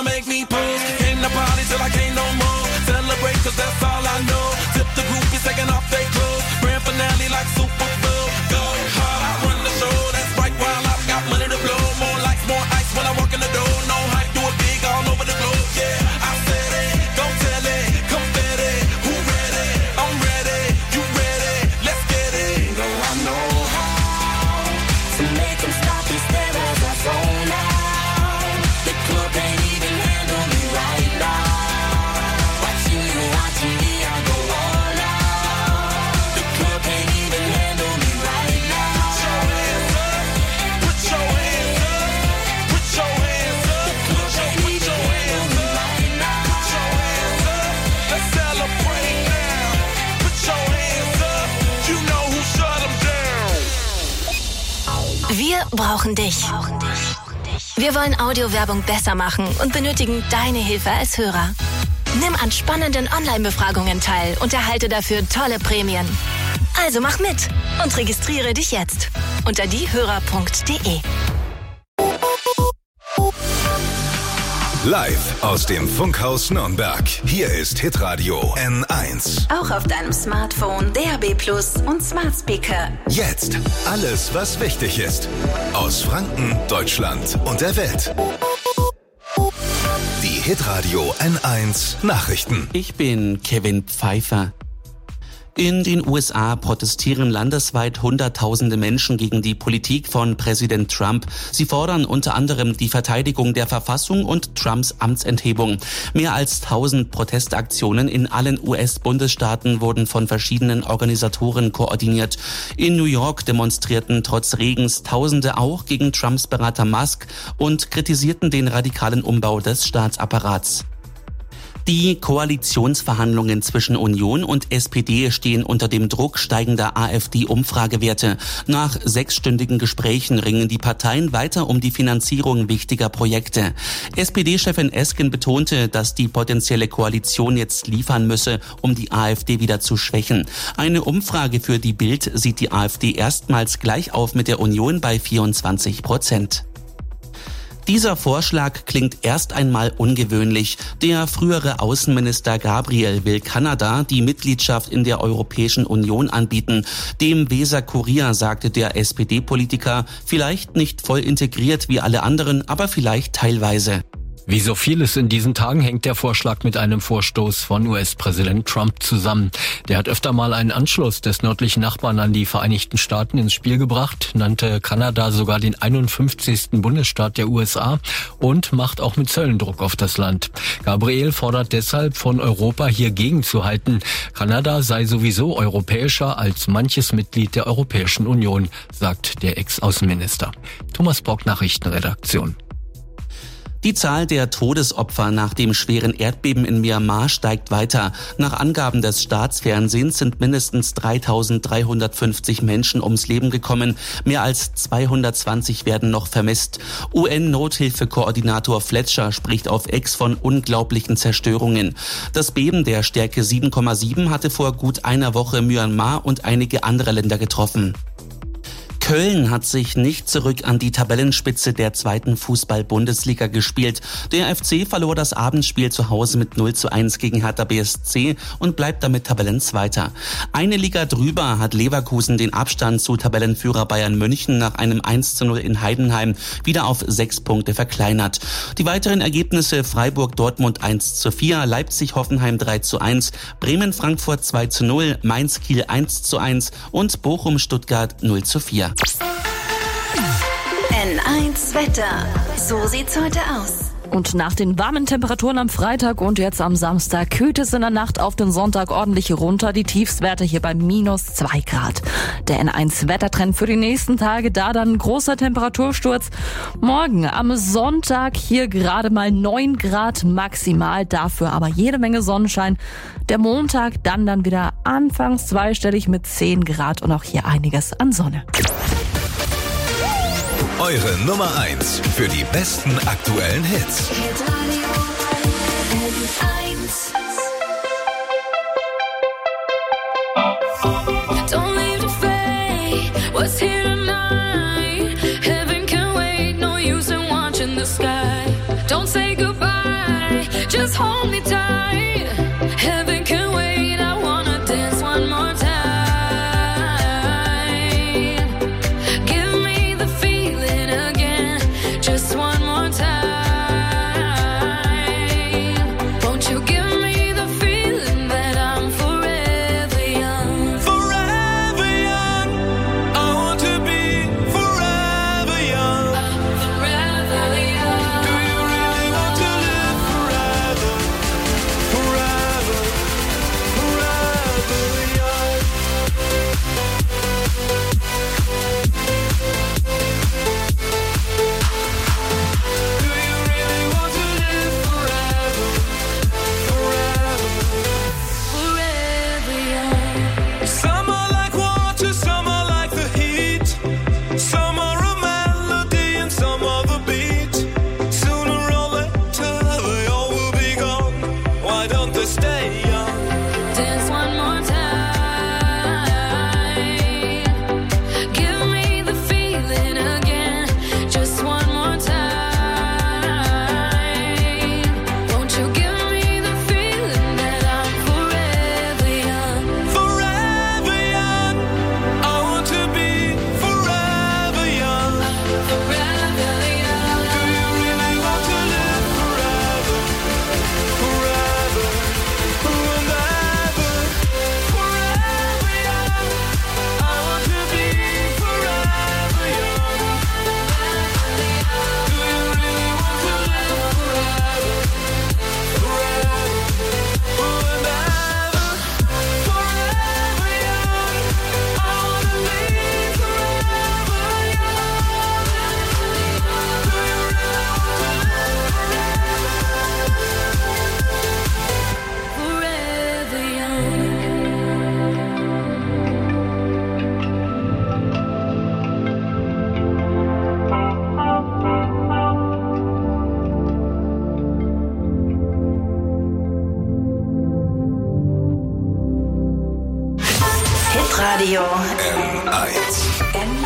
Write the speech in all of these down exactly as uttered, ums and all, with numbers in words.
tryna make me pose. Came to party till I can't no more. Celebrate cause that's all I know. Tip the groupies taking off their clothes. Grand finale like Super Bowl. Go hard, I run the show. That's right, while I've got money to blow. More lights, more ice when I walk in the door. No hype, do it big all over the globe. Yeah, I said it, go tell it, confetti. Who ready? I'm ready, you ready? Let's get it. Go, I know how to make them stop and stare as I zone out. The club can't even handle me right now. Watching you, watching me, I go all out. The club can't even handle me right now. Put your hands up, put your hands up, put your hands up, put your hands up, right now. Put your hands up, let's celebrate now. Put your hands up, you know who shut them down. Wir brauchen dich. Wir wollen Audiowerbung besser machen und benötigen deine Hilfe als Hörer. Nimm an spannenden Online-Befragungen teil und erhalte dafür tolle Prämien. Also mach mit und registriere dich jetzt unter diehörer punkt de. Live aus dem Funkhaus Nürnberg. Hier ist Hitradio N eins. Auch auf deinem Smartphone, D A B Plus und Smart Speaker. Jetzt alles, was wichtig ist. Aus Franken, Deutschland und der Welt. Die Hitradio N eins Nachrichten. Ich bin Kevin Pfeiffer. In den U S A protestieren landesweit Hunderttausende Menschen gegen die Politik von Präsident Trump. Sie fordern unter anderem die Verteidigung der Verfassung und Trumps Amtsenthebung. Mehr als tausend Protestaktionen in allen U S-Bundesstaaten wurden von verschiedenen Organisatoren koordiniert. In New York demonstrierten trotz Regens Tausende auch gegen Trumps Berater Musk und kritisierten den radikalen Umbau des Staatsapparats. Die Koalitionsverhandlungen zwischen Union und S P D stehen unter dem Druck steigender AfD-Umfragewerte. Nach sechsstündigen Gesprächen ringen die Parteien weiter um die Finanzierung wichtiger Projekte. S P D-Chefin Esken betonte, dass die potenzielle Koalition jetzt liefern müsse, um die AfD wieder zu schwächen. Eine Umfrage für die Bild sieht die AfD erstmals gleich auf mit der Union bei vierundzwanzig Prozent. Dieser Vorschlag klingt erst einmal ungewöhnlich. Der frühere Außenminister Gabriel will Kanada die Mitgliedschaft in der Europäischen Union anbieten. Dem Weser Kurier sagte der S P D-Politiker, vielleicht nicht voll integriert wie alle anderen, aber vielleicht teilweise. Wie so vieles in diesen Tagen hängt der Vorschlag mit einem Vorstoß von U S-Präsident Trump zusammen. Der hat öfter mal einen Anschluss des nördlichen Nachbarn an die Vereinigten Staaten ins Spiel gebracht, nannte Kanada sogar den einundfünfzigsten Bundesstaat der U S A und macht auch mit Zöllen Druck auf das Land. Gabriel fordert deshalb von Europa, hier gegenzuhalten. Kanada sei sowieso europäischer als manches Mitglied der Europäischen Union, sagt der Ex-Außenminister. Thomas Bock, Nachrichtenredaktion. Die Zahl der Todesopfer nach dem schweren Erdbeben in Myanmar steigt weiter. Nach Angaben des Staatsfernsehens sind mindestens dreitausenddreihundertfünfzig Menschen ums Leben gekommen. Mehr als zweihundertzwanzig werden noch vermisst. U N-Nothilfekoordinator Fletcher spricht auf X von unglaublichen Zerstörungen. Das Beben der Stärke sieben Komma sieben hatte vor gut einer Woche Myanmar und einige andere Länder getroffen. Köln hat sich nicht zurück an die Tabellenspitze der zweiten Fußball-Bundesliga gespielt. Der F C verlor das Abendspiel zu Hause mit null zu eins gegen Hertha B S C und bleibt damit Tabellenzweiter. Eine Liga drüber hat Leverkusen den Abstand zu Tabellenführer Bayern München nach einem eins zu null in Heidenheim wieder auf sechs Punkte verkleinert. Die weiteren Ergebnisse: Freiburg-Dortmund eins zu vier, Leipzig-Hoffenheim drei zu eins, Bremen-Frankfurt zwei zu null, Mainz-Kiel eins zu eins und Bochum-Stuttgart null zu vier. N eins Wetter. So sieht's heute aus. Und nach den warmen Temperaturen am Freitag und jetzt am Samstag kühlt es in der Nacht auf den Sonntag ordentlich runter. Die Tiefstwerte hier bei minus zwei Grad. Der N eins Wettertrend für die nächsten Tage, da dann ein großer Temperatursturz. Morgen am Sonntag hier gerade mal neun Grad maximal, dafür aber jede Menge Sonnenschein. Der Montag dann dann wieder anfangs zweistellig mit zehn Grad und auch hier einiges an Sonne. Eure Nummer eins für die besten aktuellen Hits. Don't leave the fate, what's here tonight? Heaven can wait, no use in watching the sky. Don't say goodbye.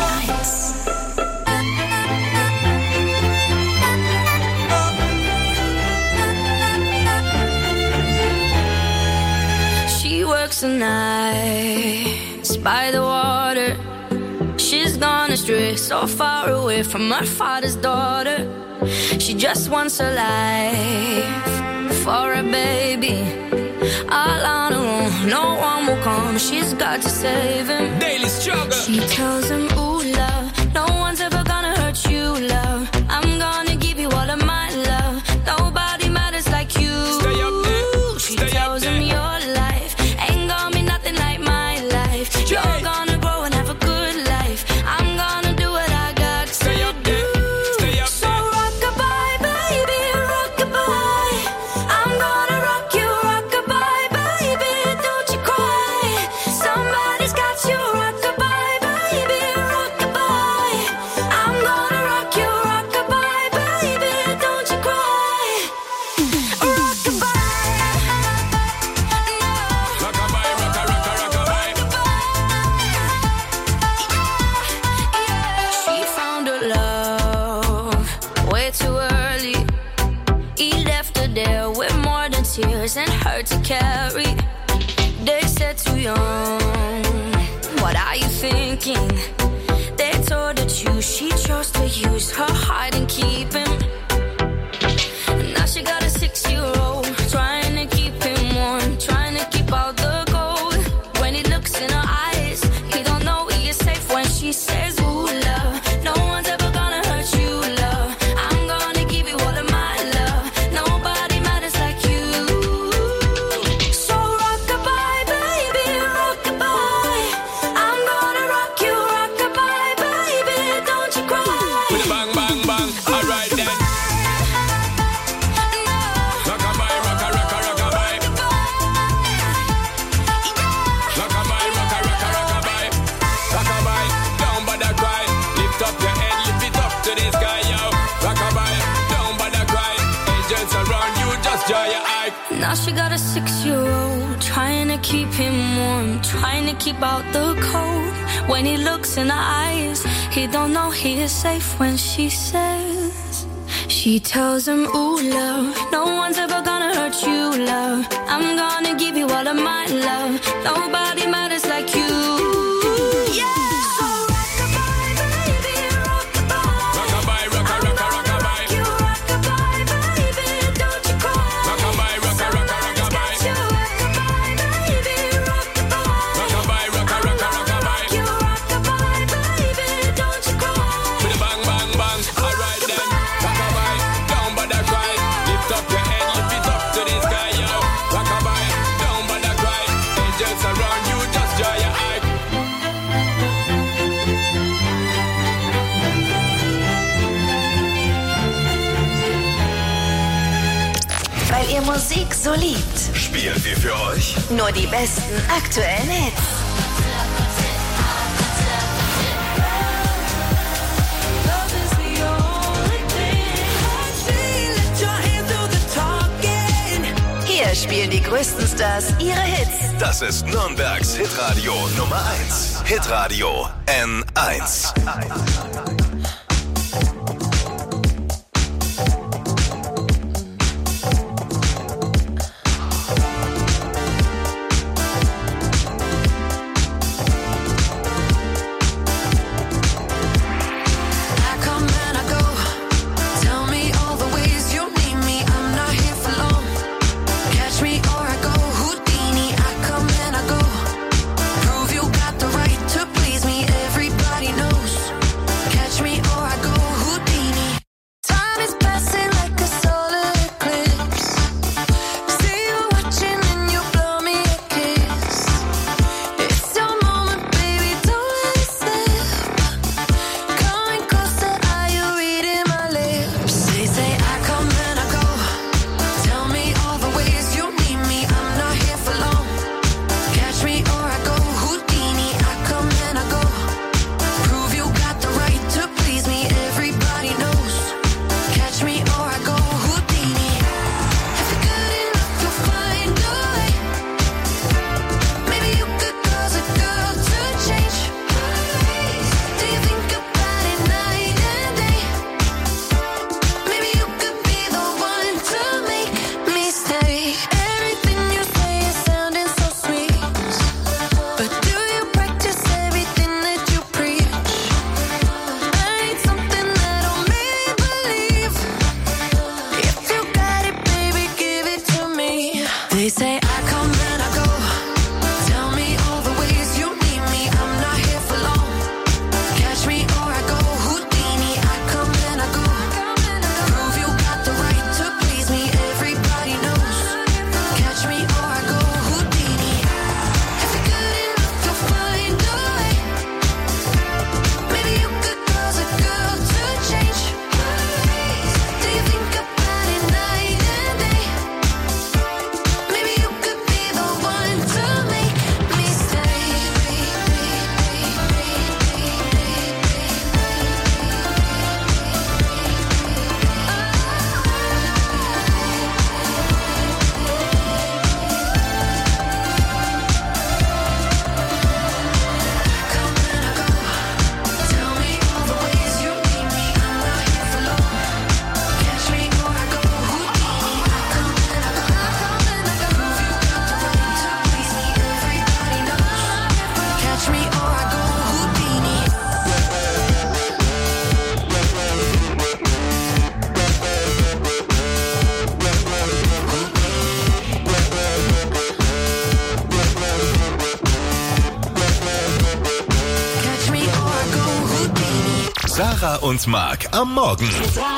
eins. She works the nights by the water. She's gone astray, so far away from her father's daughter. She just wants a life for a baby. All on her own, no one will come. She's got to save him. Daily struggle. She tells him, ooh, love, no one's ever gonna hurt you, love. I'm gonna give you all of my love. Nobody matters like you. Stay up there. She Stay tells up him, there. your life ain't gonna be nothing like my life. You're Yeah. gonna grow and have a good life. I'm gonna do what I got Stay to up do. there. Stay up So there. rock-a-bye, baby, rock-a-bye. I'm gonna rock you, rock-a-bye, baby, don't you cry. Somebody's got you, rock-a-bye, baby, rock-a-bye. I'm gonna rock you, rock-a-bye, baby, don't you cry. Rock-a-bye. Rock-a-bye, rocka, rocka, rock-a-bye. She found her love way too early. He left her there with more than tears and hurt to carry. They said too young, what are you thinking? They told her to choose, she chose to use her heart and keep him. Now she got a six-year-old, trying to keep him warm, trying to keep out the cold. When he looks in her eyes, he don't know he is safe when she says, ooh, love, no one's ever gonna hurt you, love. I'm gonna give you all of my love. Nobody matters like you. So rock-a-bye, baby, rock-a-bye. I'm gonna rock you, rock-a-bye, baby, don't you cry. With a bang, bang, bang. Alright then. Rock-a-bye, rocka, rocka, rock-a-bye. Rock-a-bye, rocka, rocka, rock-a-bye. Rock-a-bye, don't bother cry. Lift up your head, lift it up to the sky, yo. Rock-a-bye, don't bother cry. Angels around you, just dry your eye. Now she got a six-year-old, trying to keep him warm, trying to keep out the cold. When he looks in her eyes, he don't know he is safe when she says. She tells him, ooh, love, no one's ever gonna hurt you, love. I'm gonna give you all of my love. Nobody matters like you. Yeah. So rock-a-bye, baby, rock-a-bye. Rock-a-bye, rocka, rocka, rock-a-bye. You rock-a-bye, baby, don't you cry. Rock-a-bye, rocka, rocka, rock-a-bye. You rock-a-bye, baby, rock-a-bye. Rock-a-bye, rocka, rocka, rock-a-bye. You rock-a-bye, baby, don't you cry. With a bang, bang, bang. Alright then. Rock-a-bye, don't bother cry. Lift up your head, lift it up to the sky, yo. Rock-a-bye, don't bother cry. Angels around you, just dry your eye. Weil ihr Musik so liebt. Spielen wir für euch Nur die besten aktuellen Hits. Hier spielen die größten Stars ihre Hits. Das ist Nürnbergs Hitradio Nummer eins. Hitradio N eins. I come and I go. Tell me all the ways you need me. I'm not here for long. Catch me or I go Houdini. I come and I go. Prove you got the right to please me. Everybody knows. Catch me Sarah und Mark am Morgen.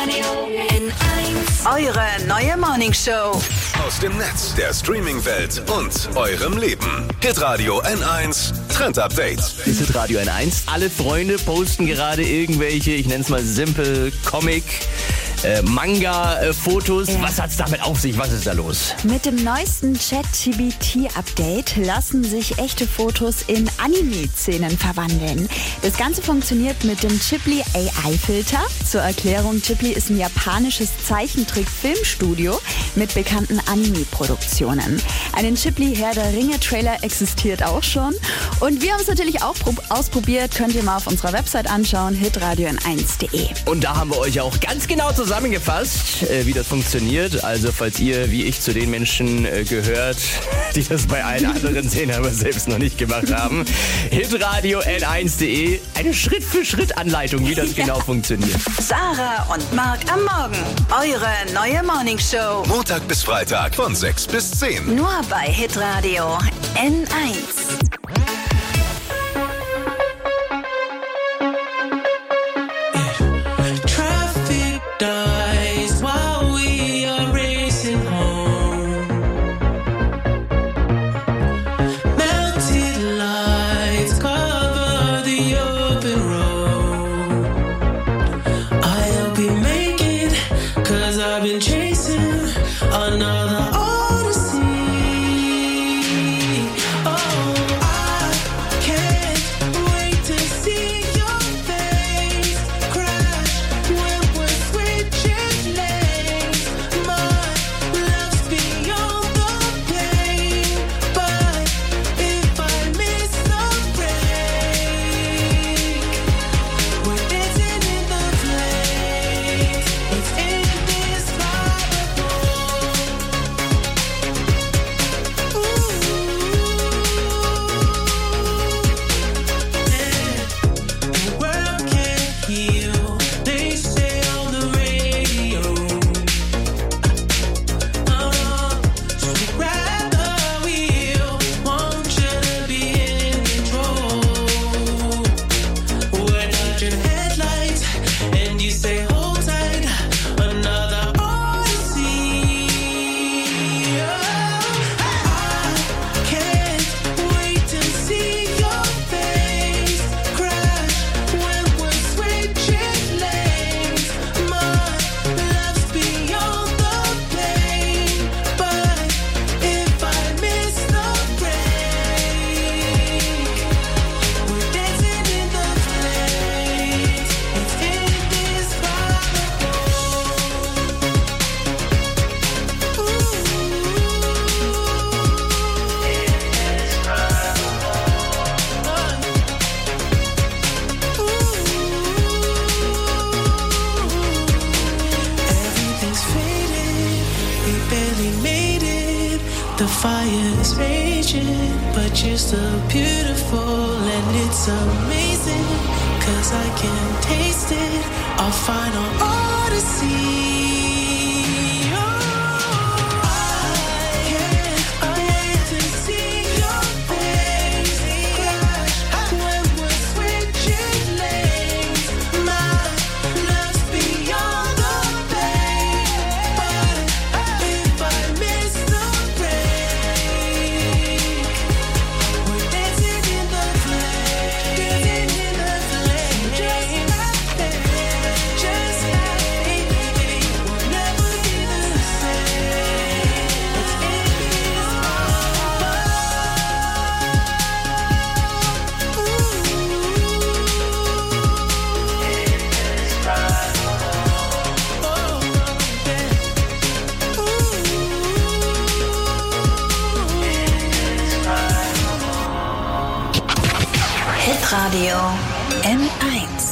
Eure neue Morningshow. Aus dem Netz, der Streaming-Welt und eurem Leben. Hitradio N eins Trend Update. Das ist Hitradio N eins. Alle Freunde posten gerade irgendwelche, ich nenne es mal simpel, Comic, äh, Manga-Fotos. Ja. Was hat's damit auf sich? Was ist da los? Mit dem neuesten ChatGPT Update lassen sich echte Fotos in Anime-Szenen verwandeln. Das Ganze funktioniert mit dem Ghibli A I-Filter. Zur Erklärung, Ghibli ist ein japanisches Zeichentrick-Filmstudio mit bekannten Anime-Produktionen. Einen Ghibli Herr der Ringe-Trailer existiert auch schon. Und wir haben es natürlich auch prob- ausprobiert. Könnt ihr mal auf unserer Website anschauen, hitradio n eins punkt de. Und da haben wir euch auch ganz genau zusammengefasst, äh, wie das funktioniert. Also falls ihr, wie ich, zu den Menschen äh, gehört, die das bei allen anderen sehen, aber selbst noch nicht gemacht haben. hitradio n eins punkt de, eine Schritt-für-Schritt-Anleitung, wie das ja. genau funktioniert. Sarah und Mark am Morgen. Eure neue Morningshow. Montag bis Freitag von sechs bis zehn. Nur bei Hitradio N eins. Radio N eins.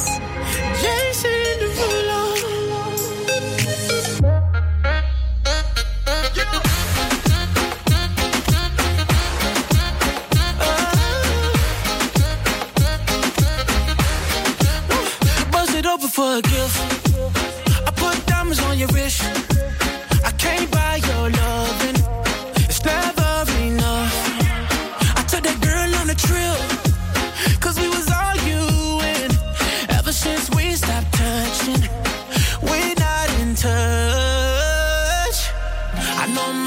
Bust it open for a gift. I put diamonds on your wrist. I can't buy your loving. It's never enough. I took that girl on a trip. Cause we was arguing ever since we stopped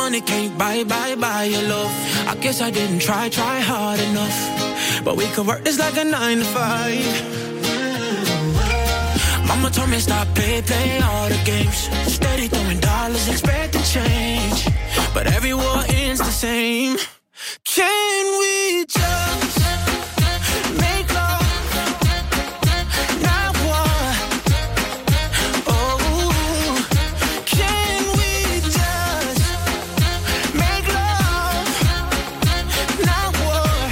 money can't buy, buy, buy your love. I guess I didn't try, try hard enough. But we could work this like a nine to five. Mama told me stop, play, play all the games. Steady throwing dollars, expecting change. But every war ends the same. Can we just make love, not war? Oh, can we just make love, not war?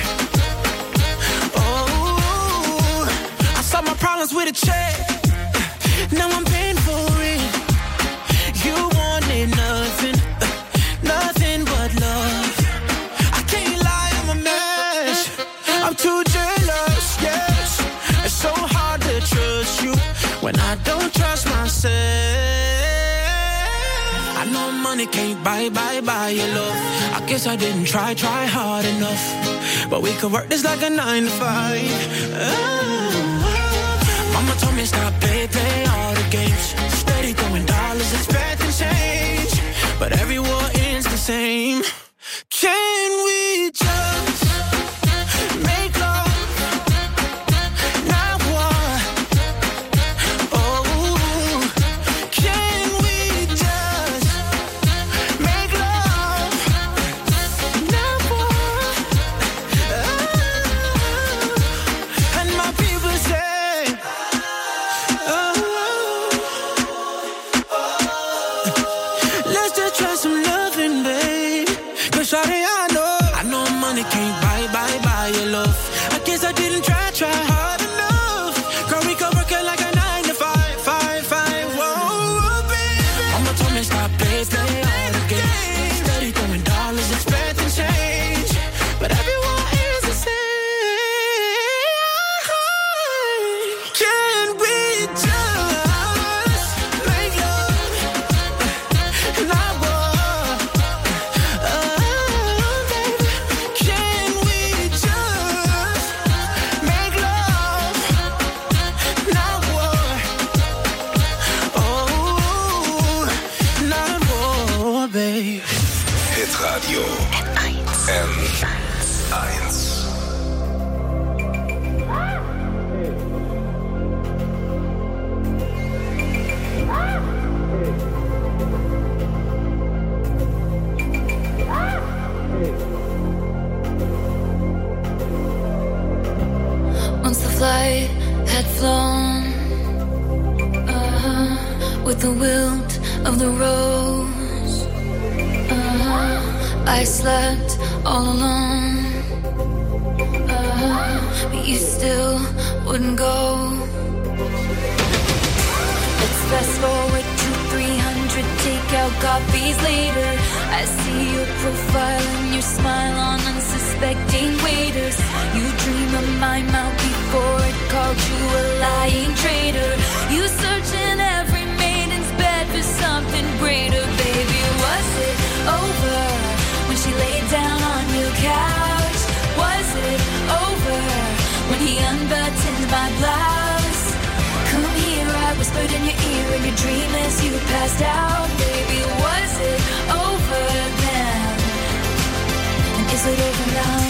Oh, I solved my problems with a check. Now I'm paying for it. You wanted nothing, nothing but love. I can't lie, I'm a mess. I'm too jealous, yes. It's so hard to trust you when I don't trust myself. I know money can't buy, buy, buy your love. I guess I didn't try, try hard enough. But we could work this like a nine to five. Oh. Mama told me stop, play, play all the games. Steady throwing dollars, expecting change. But every war ends the same. Can we just make love, not war? Oh, can we just make love, not war? Oh, and my people say, let's just try some loving, babe. Cause shawty, I know, I know money can't buy, buy, buy your love. I guess I didn't try, try hard enough. Girl, we could work it like a nine to five, five, five, whoa, baby. Mama told me stop, play, play all the games. Steady throwing dollars, expecting change. But everyone is the same. Can we just make love, not war? Oh, baby. Can we just make love, not war? Oh, not war, babe. Hitradio N eins. Once the flight had flown, uh-huh, with the wilt of the rose, uh-huh, I slept all alone, uh-huh, but you still wouldn't go. Let's fast forward to three hundred takeout coffees later. I see your profile and your smile on unsuspecting waiters. You dream of my mouth before it called you a lying traitor. You search in every maiden's bed for something greater. Baby, was it over when she laid down on your couch? Was it over when he unbuttoned my blouse? Come here, I whispered in your ear in your dream as you passed out. Baby, was it over then? And is it over now?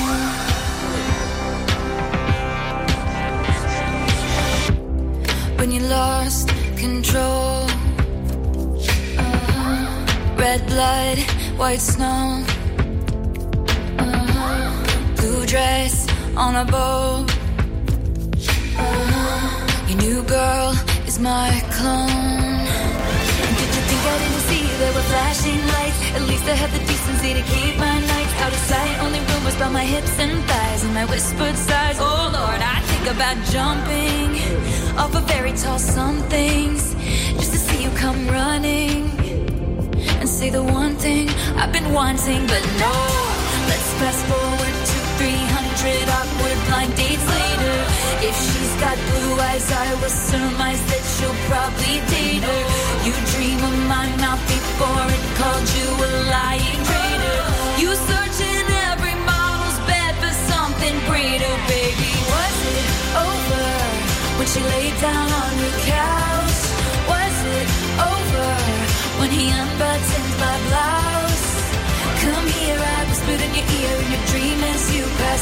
When you lost control, uh-huh. Red blood, white snow, uh-huh. Blue dress on a boat, uh-huh. Your new girl is my clone. And did you think I didn't see there were flashing lights? At least I had the decency to keep my nights out of sight. Only rumors about my hips and thighs and my whispered sighs. Oh Lord, I think about jumping off of very tall somethings just to see you come running and say the one thing I've been wanting. But no, let's fast forward to three hundred awkward blind dates later. If she's got blue eyes, I will surmise that she'll probably date her. You dream of my mouth before it called you a lying traitor. You search in every model's bed for something greater. Baby, was it over when she laid down on your couch? Was it over when he unbuttoned my blouse?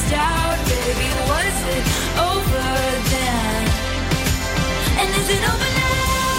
reached out, baby, was it over then? And is it over now?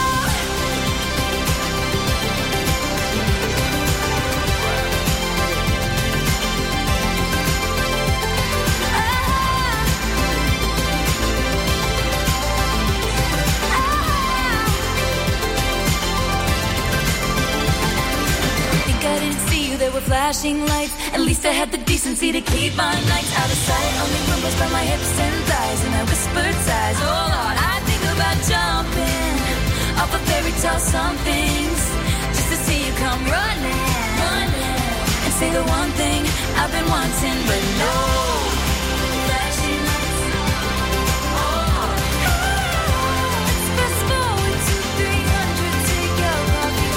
I didn't see you, there were flashing lights. At least I had the decency to keep my nights out of sight. Only rumbles by my hips and thighs, and I whispered sighs. Oh Lord, I think about jumping off a fairy tale somethings, just to see you come running, running, and say the one thing I've been wanting, but no. Flashing lights. Oh. Let's fast forward to three hundred, take your coffee.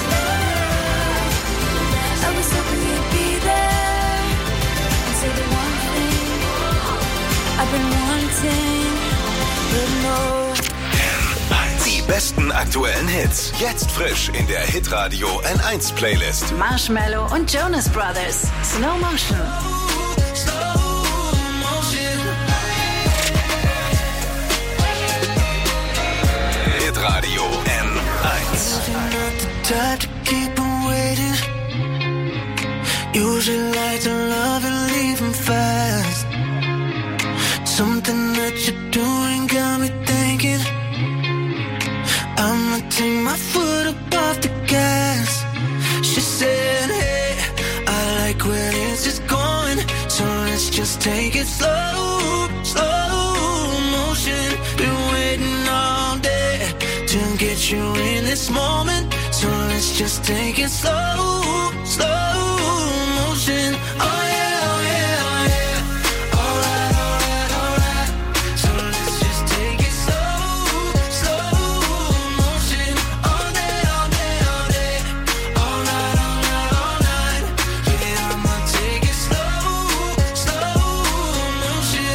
I was hoping you'd be there and say the one thing I've been wanting, but no. Die besten aktuellen Hits. Jetzt frisch in der Hitradio N eins Playlist. Marshmello und Jonas Brothers. Slow Motion. Hitradio N eins. Usually like to love and leave him fast. Something that you're doing got me thinking I'ma take my foot up off the gas. She said, hey, I like where this is going, so let's just take it slow, slow motion. Been waiting all day to get you in this moment, so let's just take it slow, slow motion. Oh yeah, oh yeah, oh yeah. Alright, alright, alright. So let's just take it slow, slow motion. All day, all day, all day. All night, all night, all night. Yeah, I'ma take it slow, slow motion.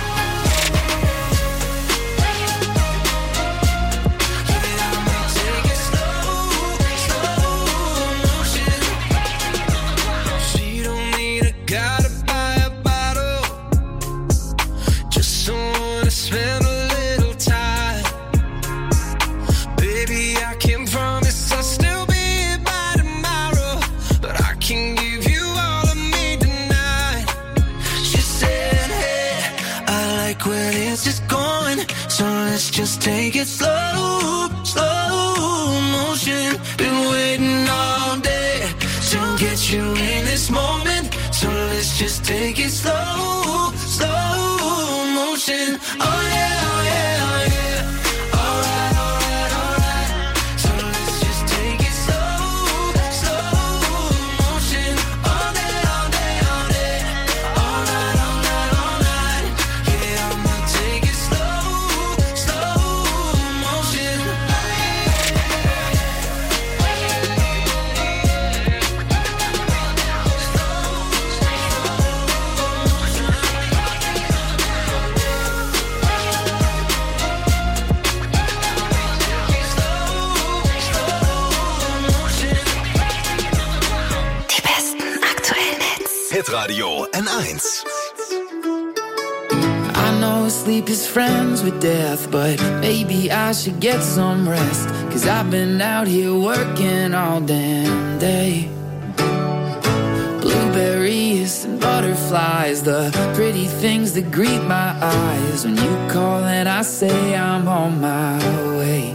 Yeah, I'ma take it slow, slow motion. She don't need a guy to buy a bottle, just someone to spend a little time. Baby, I can promise I'll still be here by tomorrow, but I can give you all of me tonight. She said, hey, I like where this is going, so let's just take it slow, slow motion. Been waiting all day to get you in this moment, so let's just take it slow, slow motion. Oh yeah, oh yeah, oh yeah. Alright, alright, alright. So let's just take it slow, slow motion. All day, all day, all day. All night, all night, all night. Yeah, I'ma take it slow, slow motion. Die besten aktuellen Hits. Hitradio N eins. I know sleep is friends with death, but maybe I should get some rest, 'cause I've been out here working all damn day. Blueberries and butterflies, the pretty things that greet my eyes when you call and I say I'm on my way.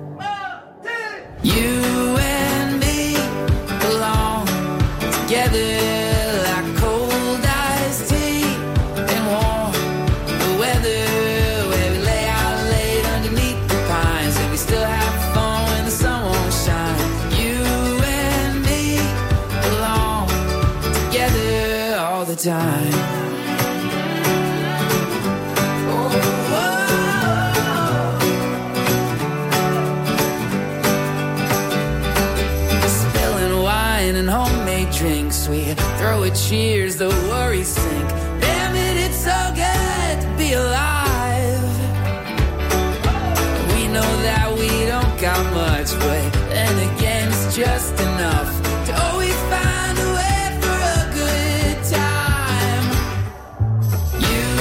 You and me belong together like cold iced tea and warm the weather, where we lay out late underneath the pines and we still have fun when the sun won't shine. You and me belong together all the time. Spilling wine and homemade drinks, we throw a cheers, the worries sink. Damn it, it's so good to be alive. We know that we don't got much, but then again it's just enough to always find a way for a good time. You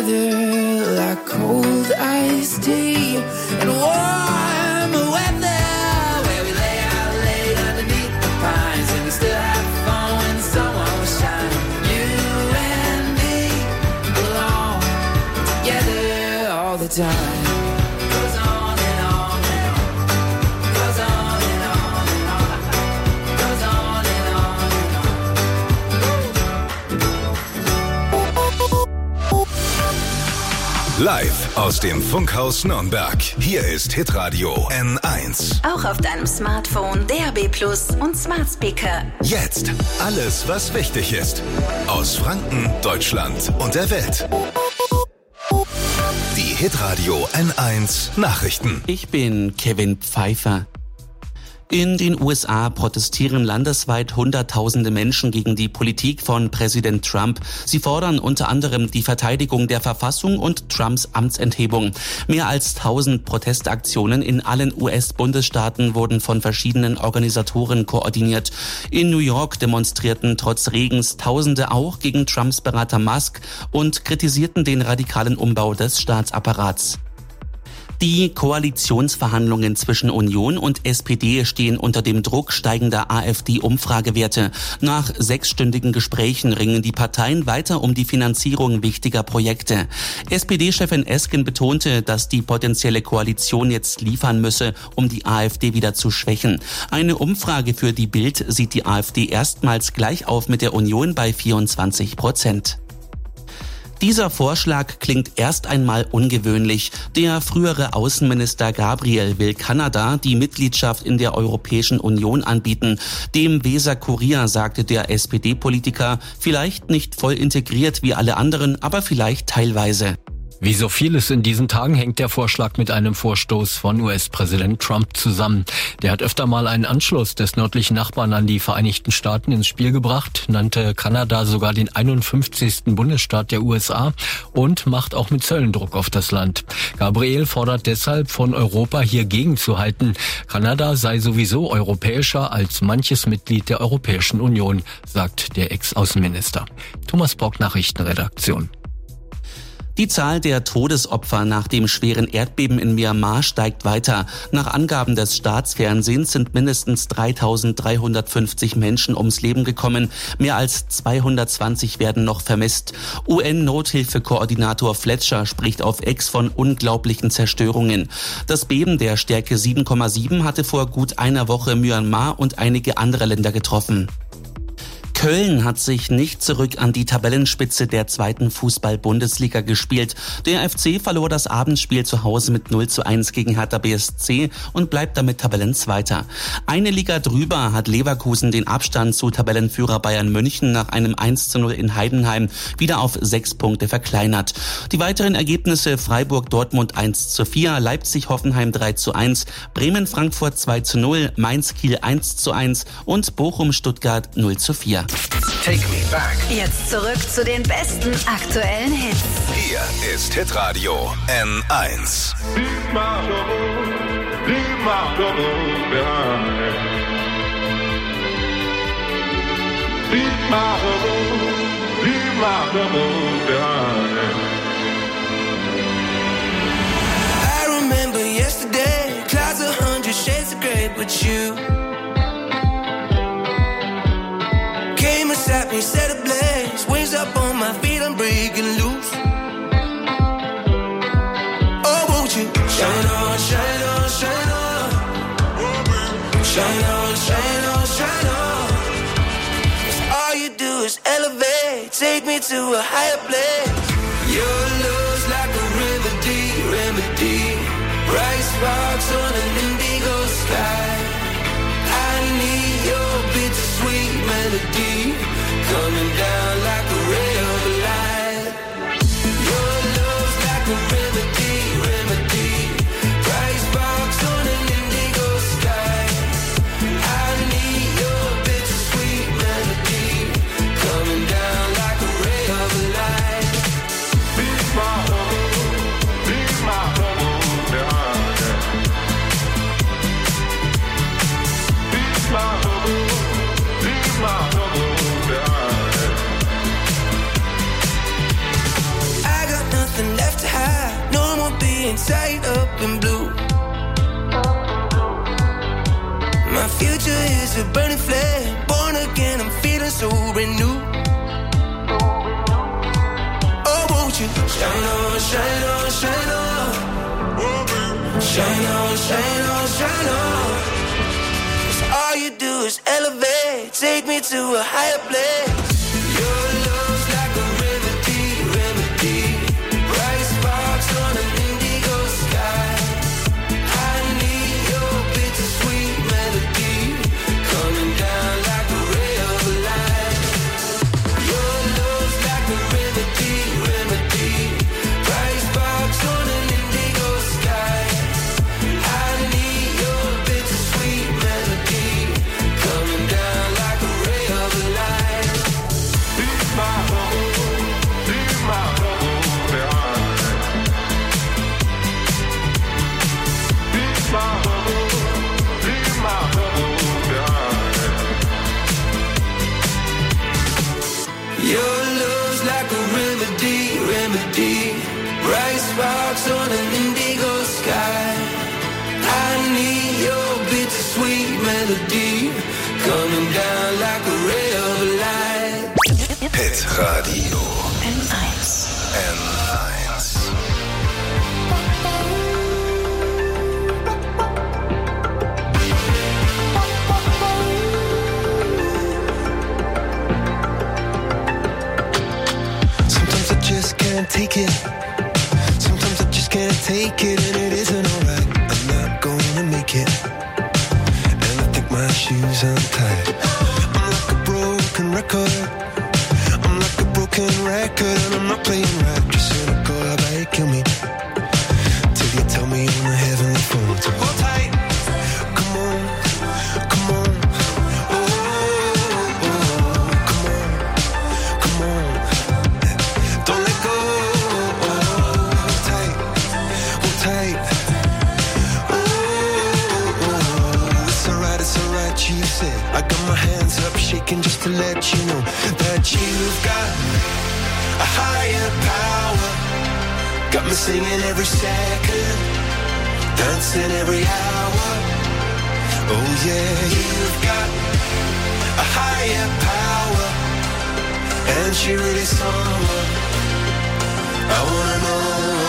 together like cold iced tea and warm weather, where we lay out late underneath the pines and we still have fun when the sun won't shine. You and me belong together all the time. Goes on and on and on. Goes on and on and on. Goes on and on and on. Live aus dem Funkhaus Nürnberg. Hier ist Hitradio N eins. Auch auf deinem Smartphone, D A B Plus und Smart Speaker. Jetzt alles, was wichtig ist. Aus Franken, Deutschland und der Welt. Die Hitradio N eins Nachrichten. Ich bin Kevin Pfeiffer. In den U S A protestieren landesweit Hunderttausende Menschen gegen die Politik von Präsident Trump. Sie fordern unter anderem die Verteidigung der Verfassung und Trumps Amtsenthebung. Mehr als tausend Protestaktionen in allen U S-Bundesstaaten wurden von verschiedenen Organisatoren koordiniert. In New York demonstrierten trotz Regens Tausende auch gegen Trumps Berater Musk und kritisierten den radikalen Umbau des Staatsapparats. Die Koalitionsverhandlungen zwischen Union und S P D stehen unter dem Druck steigender AfD-Umfragewerte. Nach sechsstündigen Gesprächen ringen die Parteien weiter um die Finanzierung wichtiger Projekte. S P D-Chefin Esken betonte, dass die potenzielle Koalition jetzt liefern müsse, um die AfD wieder zu schwächen. Eine Umfrage für die Bild sieht die AfD erstmals gleich auf mit der Union bei vierundzwanzig Prozent. Dieser Vorschlag klingt erst einmal ungewöhnlich. Der frühere Außenminister Gabriel will Kanada die Mitgliedschaft in der Europäischen Union anbieten. Dem Weser Kurier sagte der S P D-Politiker, vielleicht nicht voll integriert wie alle anderen, aber vielleicht teilweise. Wie so vieles in diesen Tagen hängt der Vorschlag mit einem Vorstoß von U S-Präsident Trump zusammen. Der hat öfter mal einen Anschluss des nördlichen Nachbarn an die Vereinigten Staaten ins Spiel gebracht, nannte Kanada sogar den einundfünfzigsten Bundesstaat der U S A und macht auch mit Zöllen Druck auf das Land. Gabriel fordert deshalb von Europa, hier gegenzuhalten. Kanada sei sowieso europäischer als manches Mitglied der Europäischen Union, sagt der Ex-Außenminister. Thomas Bock, Nachrichtenredaktion. Die Zahl der Todesopfer nach dem schweren Erdbeben in Myanmar steigt weiter. Nach Angaben des Staatsfernsehens sind mindestens dreitausenddreihundertfünfzig Menschen ums Leben gekommen. Mehr als zweihundertzwanzig werden noch vermisst. U N-Nothilfekoordinator Fletcher spricht auf X von unglaublichen Zerstörungen. Das Beben der Stärke sieben Komma sieben hatte vor gut einer Woche Myanmar und einige andere Länder getroffen. Köln hat sich nicht zurück an die Tabellenspitze der zweiten Fußball-Bundesliga gespielt. Der F C verlor das Abendspiel zu Hause mit null zu eins gegen Hertha B S C und bleibt damit Tabellenzweiter. Eine Liga drüber hat Leverkusen den Abstand zu Tabellenführer Bayern München nach einem eins zu null in Heidenheim wieder auf sechs Punkte verkleinert. Die weiteren Ergebnisse: Freiburg-Dortmund eins zu vier, Leipzig-Hoffenheim drei zu eins, Bremen-Frankfurt zwei zu null, Mainz-Kiel eins zu eins und Bochum-Stuttgart null zu vier. Take me back. Jetzt zurück zu den besten aktuellen Hits. Hier ist Hitradio N eins. Leave my trouble, leave my trouble behind. Leave my trouble, leave my trouble behind. I remember yesterday, clouds a hundred shades of grey, but you came and sat me, set ablaze, wings up on my feet, I'm breaking loose. Oh, won't you shine on, shine on, shine on, shine on, shine on, shine on. 'Cause all you do is elevate, take me to a higher place. Your love's like a remedy, remedy. Bright sparks on an indigo sky. I need your bittersweet melody coming down like a ray of light. Your love's like a remedy, remedy. Bright sparks on an indigo sky. I need your bittersweet melody coming down like a ray of light. being tied up in blue. My future is a burning flame. Born again, I'm feeling so brand new. Oh, won't you shine on, shine on, shine on. Shine on, shine on, shine on. 'Cause all you do is elevate. Take me to a higher place. Your love's like a remedy, remedy. Bright sparks on an indigo sky. I need your bittersweet melody coming down like a ray of light. Your love's like a remedy, remedy. Bright sparks on an indigo sky. I need your bittersweet melody coming down like a ray of light. Leave my home, leave my home behind. Leave my home, leave my home behind. Your love's like a remedy, remedy. Bright sparks on an indigo sky. I need your bittersweet melody coming down like a ray of light. Hit Radio N eins. N eins. Sometimes I just can't take it. Sometimes I just can't take it, and it isn't alright. I'm not gonna make it, and I think my shoes untied. I'm like a broken record. I'm like a broken record, and I'm not playing right. Just cynical, how about you kill me till you tell me on the heavenly phone to hold tight. Come on, come on. Oh, oh, oh, come on, come on. Don't let go. Hold tight, hold tight. Oh, oh, oh. It's alright, it's alright, you said. I got my hands up shaking just to let you know that you've got a higher power. Got me singing every second, dancing every hour. Oh yeah, you've got a higher power, and she really someone I wanna know.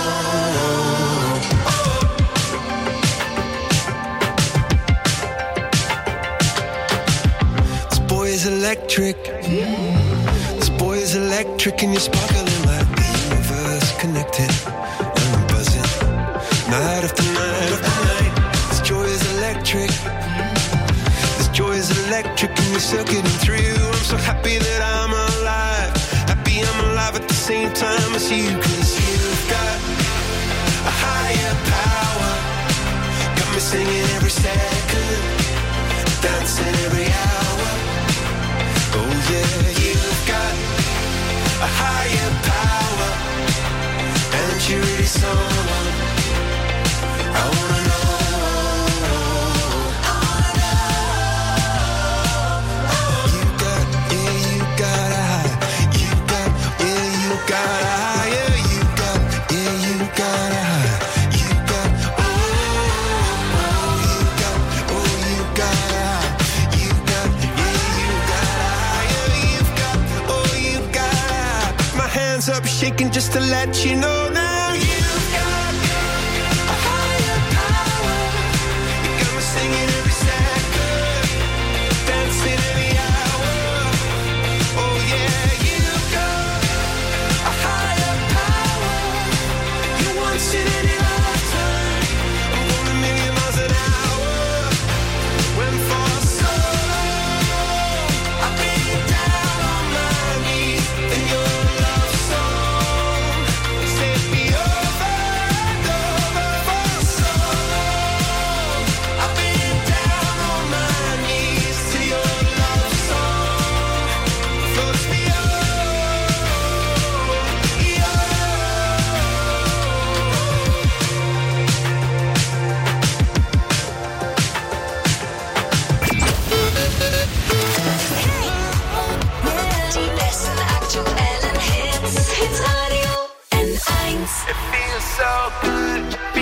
This boy is electric. This boy is electric, and you're sparkling like the universe connected. And I'm buzzing night after night after night. This joy is electric. This joy is electric, and you're circuiting through. I'm so happy that I'm alive. Happy I'm alive at the same time as you. 'Cause you've got a higher power. Got me singing every second, dancing every hour. Oh yeah, you've got a higher power, and you're really someone I wanna know. I wanna know. You got, yeah, you got a high. You got, yeah, you got a higher. You got, yeah, you got a high. You got, oh, oh, you got, oh, you got a high. You got, yeah, you got a higher. You've got, oh, you got a high. My hands up shaking just to let you know now. You've got a higher power. You got me singing every second, dancing every hour. Oh yeah, you've got a higher power. You once in any lifetime. I'm going a million miles an hour. Went for so long. I've been down on my knees in your love song. Set me over and over for so long. I've been down on my knees to your love song. Floats me Die besten aktuellen Hits. Hitradio N eins. It feels so good.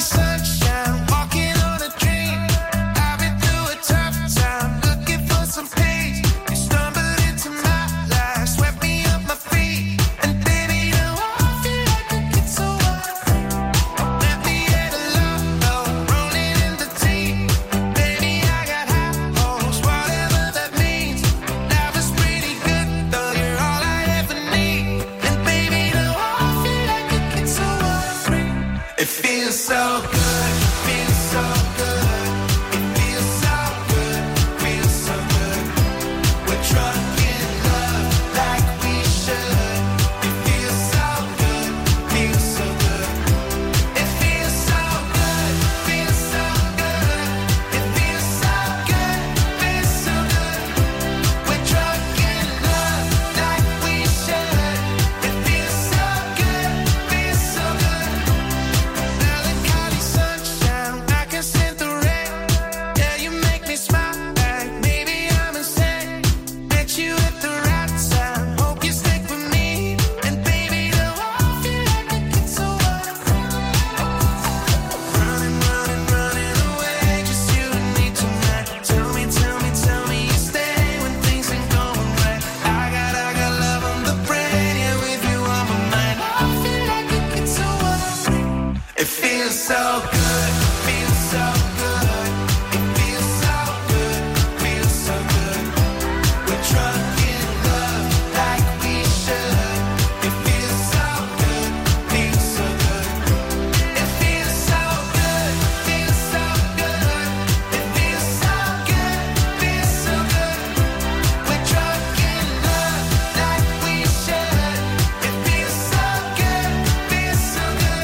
sunshine, walking on a dream. I've been through a tough time, looking for some peace. You stumbled into my life, swept me off my feet. And baby, now I feel like a kid so wild. Let me at a low, low, rolling in the deep. Baby, I got high hopes, whatever that means. Life is pretty good, though you're all I ever need. And baby, now I feel like a kid so wild. It feels so good, feels so good. It feels so good, feels so good. We're drunk in love like we should. It feels so good, feels so good. It feels so good, feels so good. It feels so good, feels so good. We're drunk in love like we should. It feels so good, feels so good. Melancholy sunshine, I can scent the rain. Yeah, you make me smile like maybe I'm insane. Met you at the right time, hope you stick with me. And baby, now I feel like a kid so wild. Running, running, running away, just you and me tonight. Tell me, tell me, tell me you stay when things ain't going right. I got, I got love on the brain, yeah, with you on my mind. I feel like a kid so wild. It feels so good, feels so good. It feels so good, feels so good. We're drunk in love like we should. It feels so good, feels so good. It feels so good, feels so good. It feels so good, feels so good. We're drunk in love like we should. It feels so good, feels so good.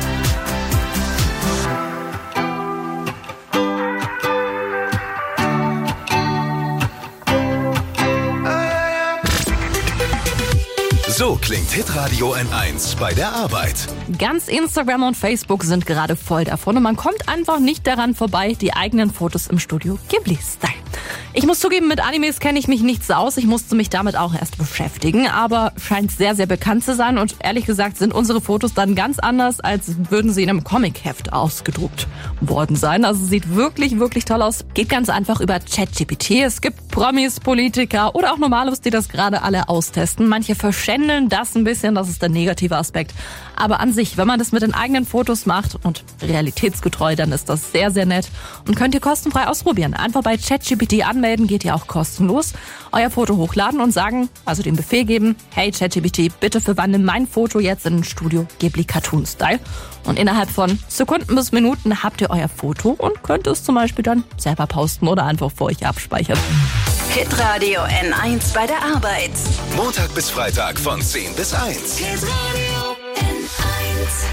So klingt Hitradio N eins bei der Arbeit. Ganz Instagram und Facebook sind gerade voll davon und man kommt einfach nicht daran vorbei, die eigenen Fotos im Studio Ghibli-Style. Ich muss zugeben, mit Animes kenne ich mich nicht so aus. Ich musste mich damit auch erst beschäftigen, aber scheint sehr, sehr bekannt zu sein und ehrlich gesagt sind unsere Fotos dann ganz anders, als würden sie in einem Comic-Heft ausgedruckt worden sein. Also sieht wirklich, wirklich toll aus. Geht ganz einfach über ChatGPT. Es gibt Promis, Politiker oder auch Normalos, die das gerade alle austesten. Manche verschändeln das ein bisschen, das ist der negative Aspekt. Aber an sich, wenn man das mit den eigenen Fotos macht und realitätsgetreu, dann ist das sehr, sehr nett und könnt ihr kostenfrei ausprobieren. Einfach bei ChatGPT anmelden, geht ihr auch kostenlos. Euer Foto hochladen und sagen, also den Befehl geben, hey ChatGPT, bitte verwandle mein Foto jetzt in ein Studio Ghibli Cartoon Style. Und innerhalb von Sekunden bis Minuten habt ihr euer Foto und könnt es zum Beispiel dann selber posten oder einfach für euch abspeichern. Hitradio N eins bei der Arbeit. Montag bis Freitag von zehn bis eins. Hitradio N eins.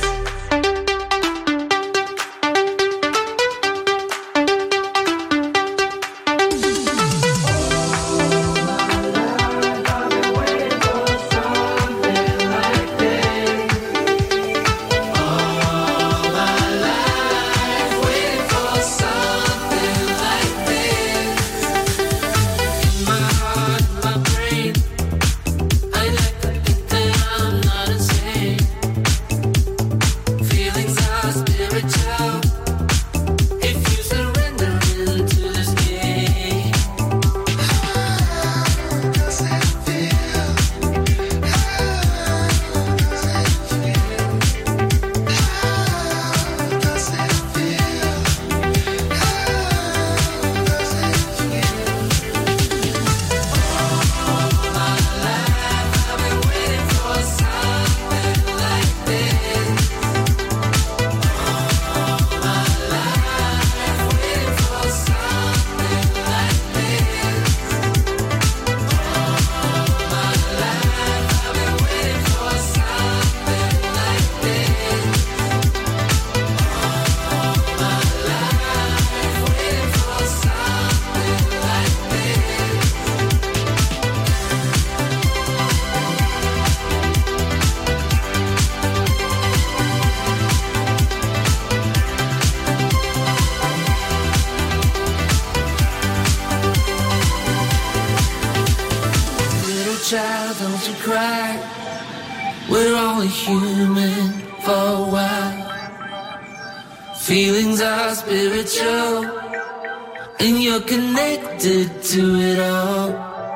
child, don't you cry. We're only human for a while. Feelings are spiritual, and you're connected to it all.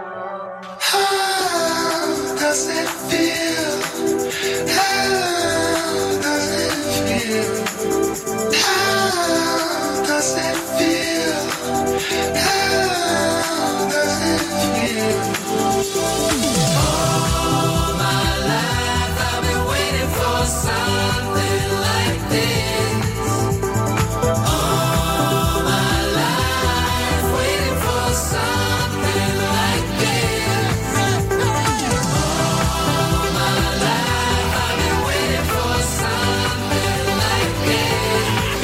How does it feel? How does it feel? How does it feel? How does it feel? All my life I've been waiting for something like this. All my life waiting for something like this. All my life I've been waiting for something like this.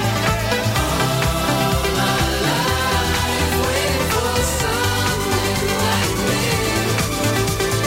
All my life waiting for something like this.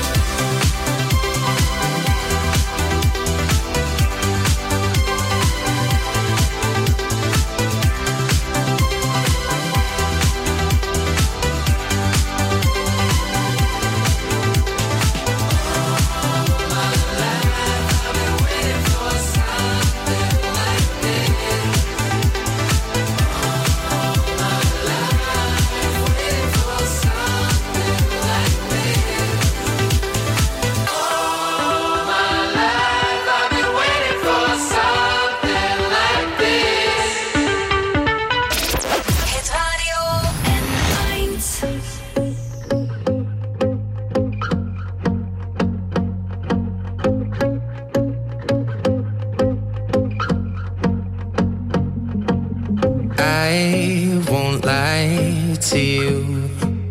I won't lie to you.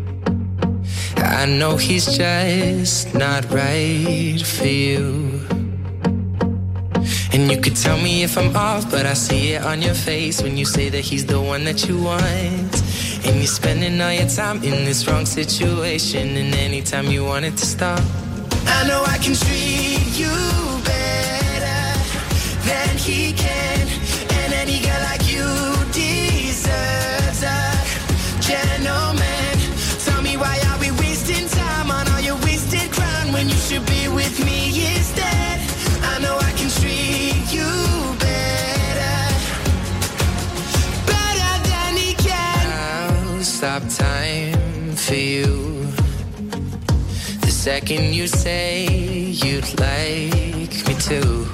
I know he's just not right for you. And you could tell me if I'm off, but I see it on your face when you say that he's the one that you want. And you're spending all your time in this wrong situation, and anytime you want it to stop, I know I can treat you better than he can. And any girl like you deserves a gentleman. Tell me, why are we wasting time on all your wasted crown when you should be with me instead? I know I can treat you better, better than he can. I'll stop time for you the second you say you'd like me to.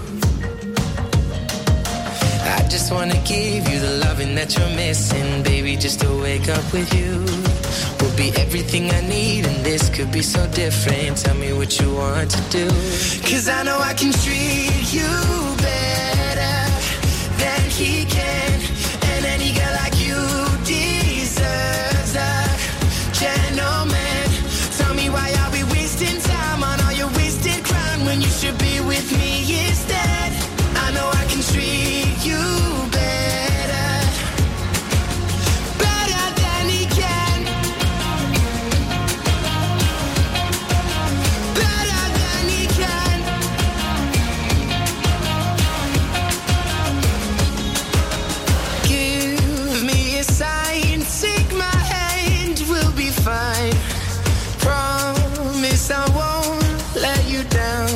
I just wanna give you the loving that you're missing, baby, just to wake up with you will be everything I need, and this could be so different. Tell me what you want to do, 'cause I know I can treat you better than he can. And any girl like you deserves a gentleman. Tell me, why are we wasting time on all your wasted crown when you should be with me instead? I know I can treat you better, better than he can, better than he can. Give me a sign, take my hand, we'll be fine. Promise I won't let you down.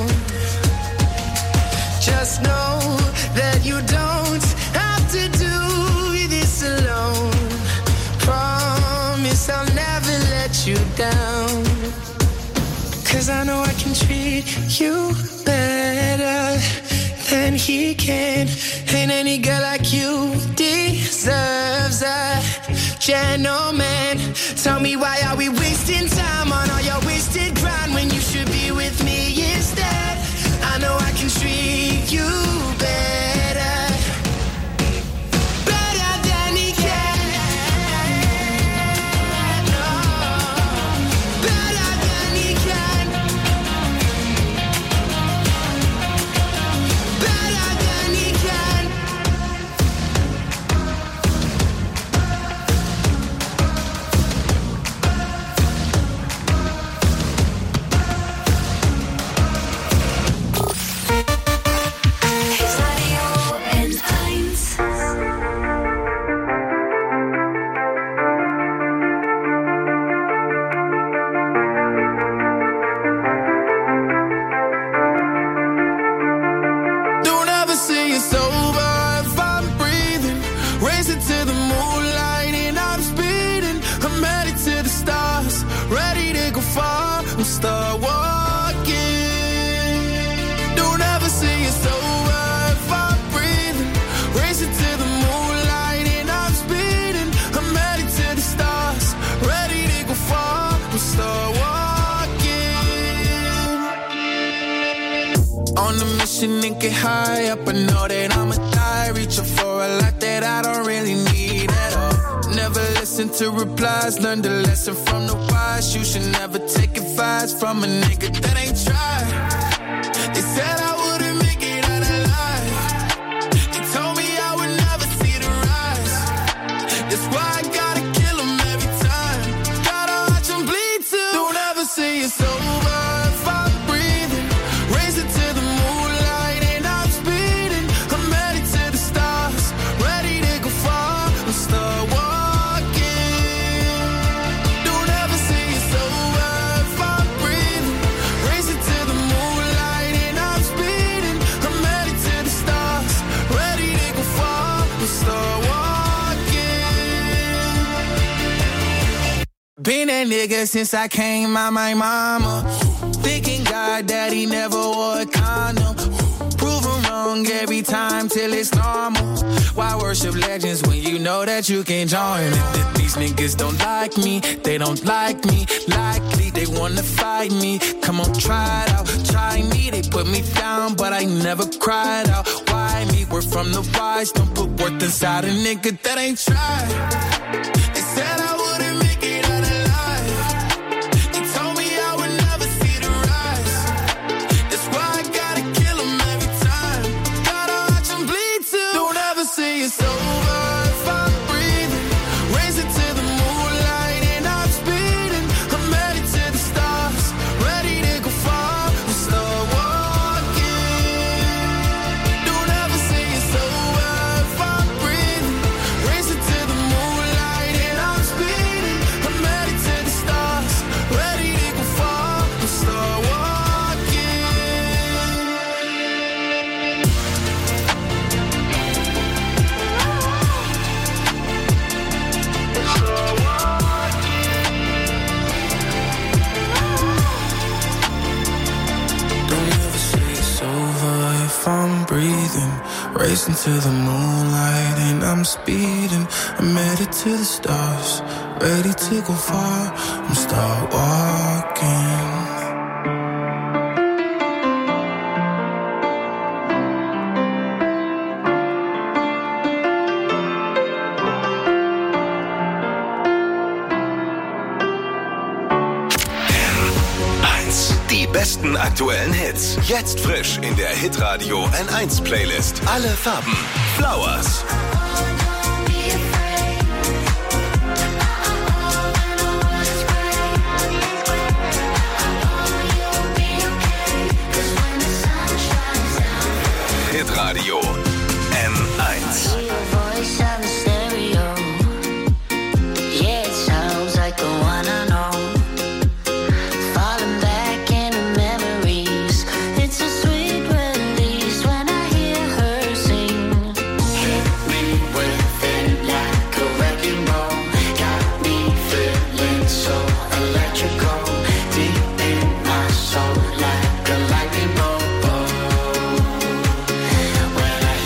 Just know that you don't have to do this alone. Promise I'll never let you down. 'Cause I know I can treat you better than he can. And any girl like you deserves a gentleman. Tell me, why are we wasting time on all your wasted grind when you should be with me instead? I know I can treat you better, better than he can. Oh, better than he can, better than he can. but know that I'ma die reaching for a lot that I don't really need at all. Never listen to replies, learn the lesson from the wise. You should never take advice from a nigga that ain't tried. They said I wouldn't make it out alive. They told me I would never see the rise. That's why I gotta kill them every time. Gotta watch them bleed too. Don't ever say it's over if I'm breathing. Raise it to the moonlight and I'm speeding. I'm headed to the stars, ready to go far and start walking. Don't ever say it's over if I'm breathing. Raise it to the moonlight and I'm speeding. I'm headed to the stars, ready to go far and start walking. Been that nigga since I came out my mama. Thinking God that he never wore a condom. Proven wrong every time till it's normal. Why worship legends when you know that you can join them? These niggas don't like me, they don't like me. Likely they wanna fight me. Come on, try it out, try me. They put me down, but I never cried out. Why me? We're from the wise. Don't put worth inside a nigga that ain't tried. They said I wouldn't make it out alive. They told me I would never see the rise. That's why I gotta kill them every time. Gotta watch them bleed too. Don't ever say it's over if I'm breathing. Raise it to the moonlight and I'm speeding. I'm headed to the stars, ready to go far and start walking. Don't ever say it's over if I'm breathing. Raise it to the moonlight and I'm speeding. I'm headed to the stars, ready to go far and start walking. Don't ever say it's over if I'm breathing. Racing to the moonlight and I'm speeding. I'm headed to the stars, ready to go far. I'm start walking. eins. Die besten aktuellen Hits. Jetzt frisch in der Hitradio N eins Playlist. Alle Farben. Flowers. Hitradio N eins. When I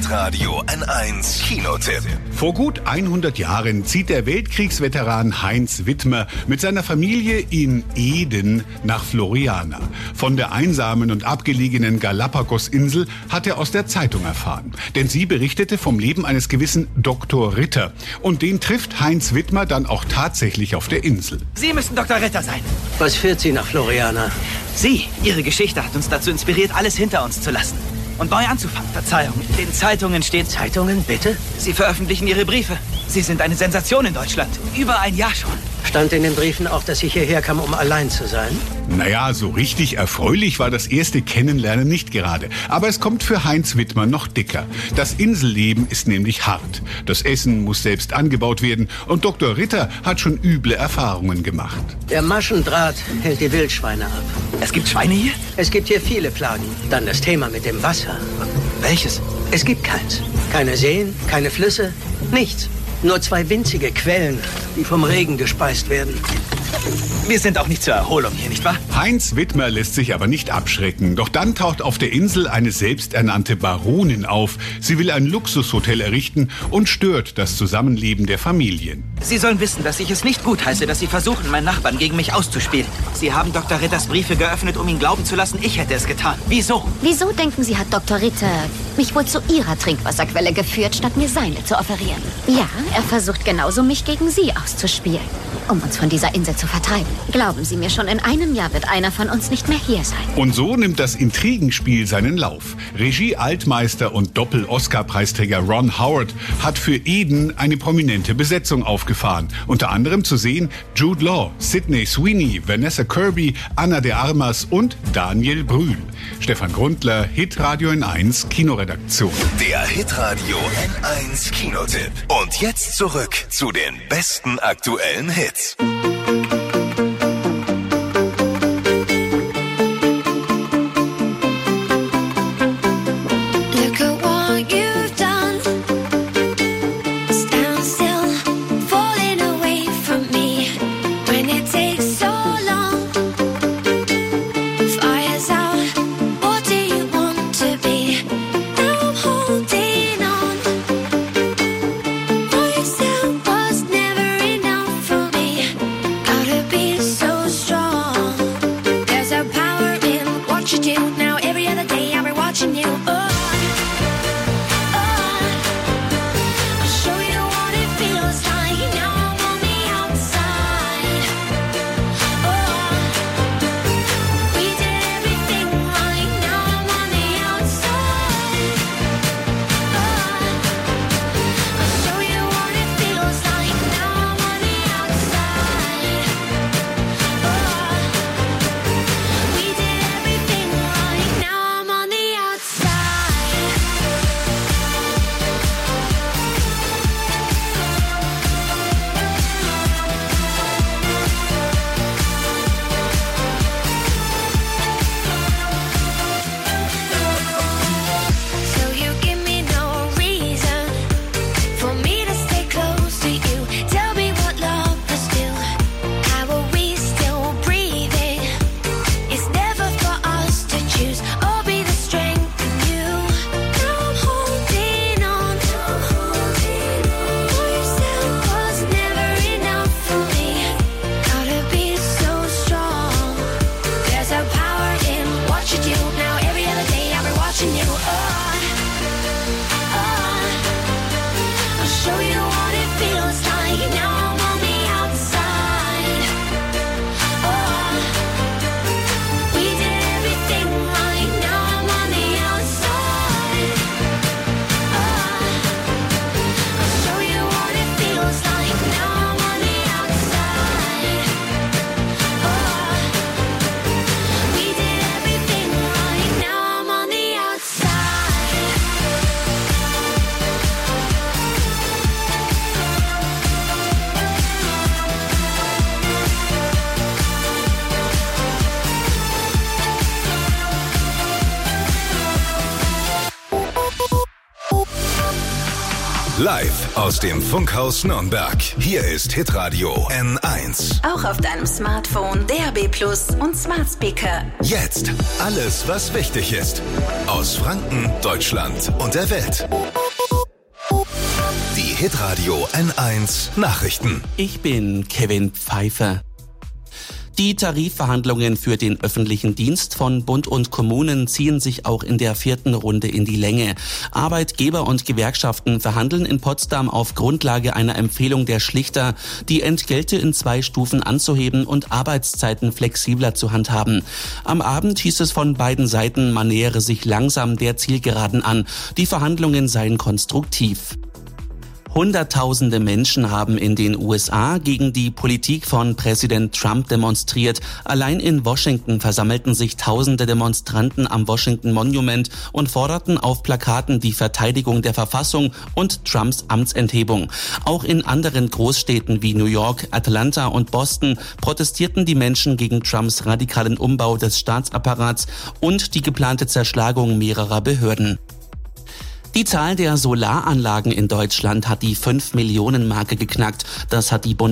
Hitradio N eins Kinotipp. Vor gut hundert Jahren zieht der Weltkriegsveteran Heinz Wittmer mit seiner Familie in Eden nach Floriana. Von der einsamen und abgelegenen Galapagos-Insel hat er aus der Zeitung erfahren. Denn sie berichtete vom Leben eines gewissen Doktor Ritter. Und den trifft Heinz Wittmer dann auch tatsächlich auf der Insel. Sie müssen Doktor Ritter sein. Was führt Sie nach Floriana? Sie, Ihre Geschichte hat uns dazu inspiriert, alles hinter uns zu lassen. Und neu anzufangen. Verzeihung, in den Zeitungen steht... Zeitungen, bitte? Sie veröffentlichen Ihre Briefe. Sie sind eine Sensation in Deutschland. Über ein Jahr schon. Stand in den Briefen auch, dass ich hierher kam, um allein zu sein? Naja, so richtig erfreulich war das erste Kennenlernen nicht gerade. Aber es kommt für Heinz Wittmer noch dicker. Das Inselleben ist nämlich hart. Das Essen muss selbst angebaut werden. Und Doktor Ritter hat schon üble Erfahrungen gemacht. Der Maschendraht hält die Wildschweine ab. Es gibt Schweine hier? Es gibt hier viele Plagen. Dann das Thema mit dem Wasser. Welches? Es gibt keins. Keine Seen, keine Flüsse, nichts. Nur zwei winzige Quellen, die vom Regen gespeist werden. Wir sind auch nicht zur Erholung hier, nicht wahr? Heinz Wittmer lässt sich aber nicht abschrecken. Doch dann taucht auf der Insel eine selbsternannte Baronin auf. Sie will ein Luxushotel errichten und stört das Zusammenleben der Familien. Sie sollen wissen, dass ich es nicht gutheiße, dass Sie versuchen, meinen Nachbarn gegen mich auszuspielen. Sie haben Doktor Ritters Briefe geöffnet, um ihn glauben zu lassen, ich hätte es getan. Wieso? Wieso denken Sie, hat Doktor Ritter mich wohl zu Ihrer Trinkwasserquelle geführt, statt mir seine zu offerieren? Ja, er versucht genauso, mich gegen Sie auszuspielen, um uns von dieser Insel zu vertreiben. Glauben Sie mir, schon in einem Jahr wird einer von uns nicht mehr hier sein. Und so nimmt das Intrigenspiel seinen Lauf. Regie-Altmeister und Doppel-Oscar-Preisträger Ron Howard hat für Eden eine prominente Besetzung aufgefahren. Unter anderem zu sehen Jude Law, Sydney Sweeney, Vanessa Kirby, Ana de Armas und Daniel Brühl. Stefan Grundler, Hitradio N eins Kinoredaktion. Der Hitradio N eins Kinotipp. Und jetzt zurück zu den besten aktuellen Hits. Live aus dem Funkhaus Nürnberg. Hier ist Hitradio N eins. Auch auf deinem Smartphone, D A B Plus und Smart Speaker. Jetzt alles, was wichtig ist. Aus Franken, Deutschland und der Welt. Die Hitradio N eins Nachrichten. Ich bin Kevin Pfeiffer. Die Tarifverhandlungen für den öffentlichen Dienst von Bund und Kommunen ziehen sich auch in der vierten Runde in die Länge. Arbeitgeber und Gewerkschaften verhandeln in Potsdam auf Grundlage einer Empfehlung der Schlichter, die Entgelte in zwei Stufen anzuheben und Arbeitszeiten flexibler zu handhaben. Am Abend hieß es von beiden Seiten, man nähere sich langsam der Zielgeraden an. Die Verhandlungen seien konstruktiv. Hunderttausende Menschen haben in den U S A gegen die Politik von Präsident Trump demonstriert. Allein in Washington versammelten sich tausende Demonstranten am Washington Monument und forderten auf Plakaten die Verteidigung der Verfassung und Trumps Amtsenthebung. Auch in anderen Großstädten wie New York, Atlanta und Boston protestierten die Menschen gegen Trumps radikalen Umbau des Staatsapparats und die geplante Zerschlagung mehrerer Behörden. Die Zahl der Solaranlagen in Deutschland hat die fünf Millionen Marke geknackt. Das hat die Bund